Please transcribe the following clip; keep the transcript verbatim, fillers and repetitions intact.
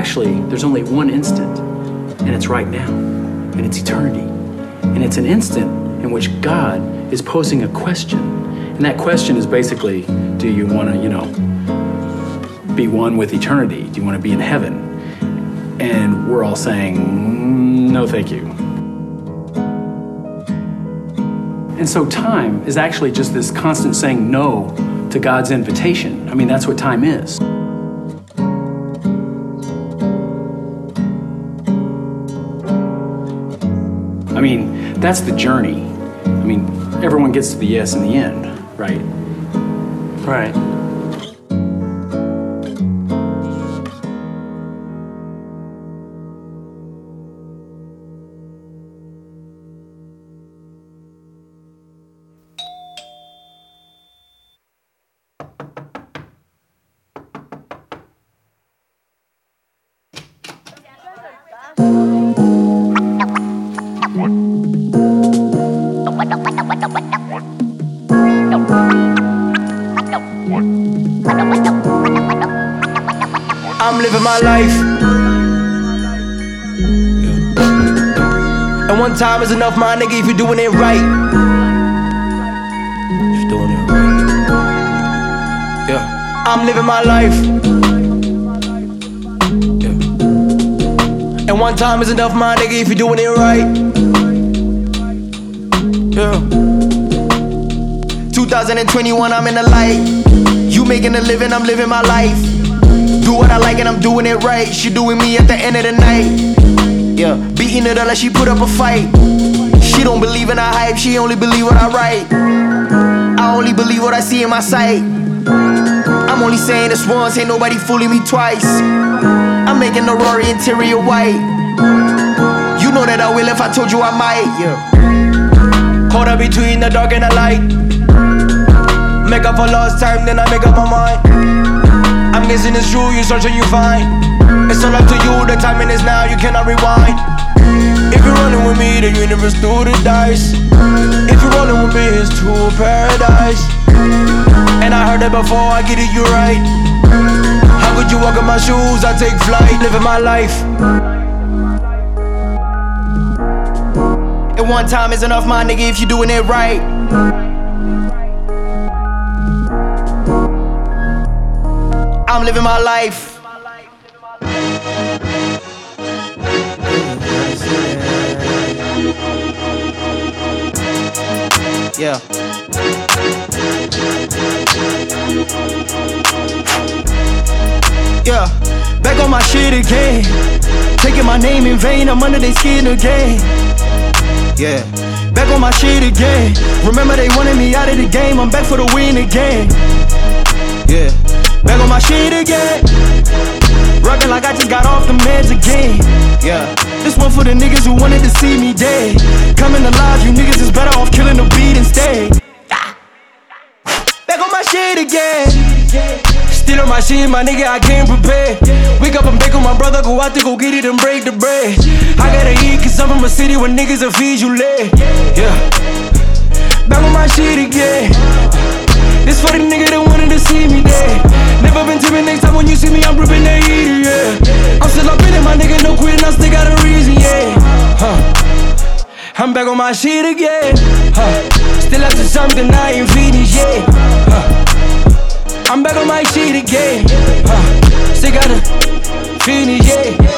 actually, there's only one instant, and it's right now, and it's eternity. And it's an instant in which God is posing a question. And that question is basically, do you want to, you know, be one with eternity? Do you want to be in heaven? And we're all saying, mm, no, thank you. And so time is actually just this constant saying no to God's invitation. I mean, that's what time is. I mean, that's the journey. I mean, everyone gets to the yes in the end, right? Right. I'm living my life, yeah. And one time is enough, my nigga, if you're doing it right. If you're doing it right, yeah. I'm living my life, yeah. And one time is enough, my nigga, if you're doing it right, yeah. two thousand twenty-one, I'm in the light. You making a living, I'm living my life. Do what I like and I'm doing it right. She doing me at the end of the night. Yeah, beating it up like she put up a fight. She don't believe in her hype, she only believe what I write. I only believe what I see in my sight. I'm only saying this once, ain't nobody fooling me twice. I'm making the Rory interior white. You know that I will if I told you I might. Yeah. Caught up between the dark and the light. Make up for lost time, then I make up my mind. I'm guessing it's true, you search and you find. It's all up to you, the timing is now, you cannot rewind. If you're running with me, the universe threw the dice. If you're rolling with me, it's to a paradise. And I heard that before, I get it, you right. How could you walk in my shoes, I take flight, living my life. And one time is enough, my nigga, if you're doing it right. I'm living my life. Yeah. Yeah. Back on my shit again. Taking my name in vain, I'm under their skin again. Yeah. Back on my shit again. Remember they wanted me out of the game, I'm back for the win again. Yeah. Back on my shit again. Rapping like I just got off the meds again. Yeah. This one for the niggas who wanted to see me dead. Coming alive, you niggas is better off killing the beat instead. Back on my shit again. Still on my shit, my nigga, I can't prepare. Wake up and bake on my brother, go out to go get it and break the bread. I gotta eat cause I'm from a city where niggas will feed you lead. Yeah. Back on my shit again. This for the nigga that wanted to see me dead. Never been timid, next time when you see me, I'm ripping that heater, yeah. I'm still up in it, my nigga, no quitting, I still got a reason, yeah. Huh. I'm back on my shit again. Huh. Still up to something I ain't finished, yeah. Huh. I'm back on my shit again. Huh. Still gotta finish, yeah.